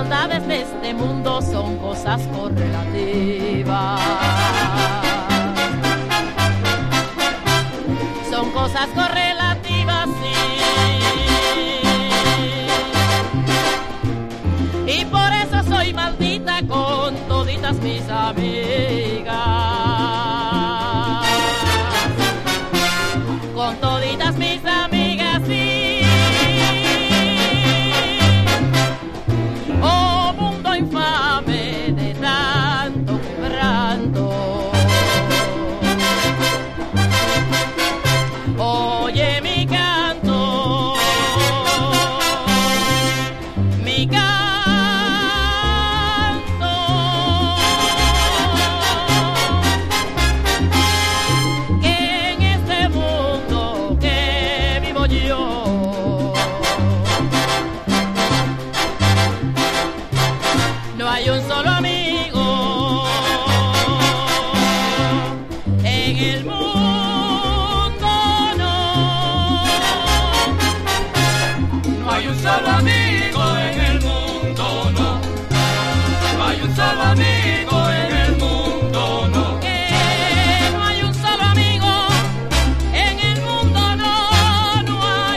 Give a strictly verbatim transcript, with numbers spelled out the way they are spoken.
maldades de este mundo son cosas correlativas. Son cosas correlativas, sí. Y por eso soy maldita con toditas mis amigas.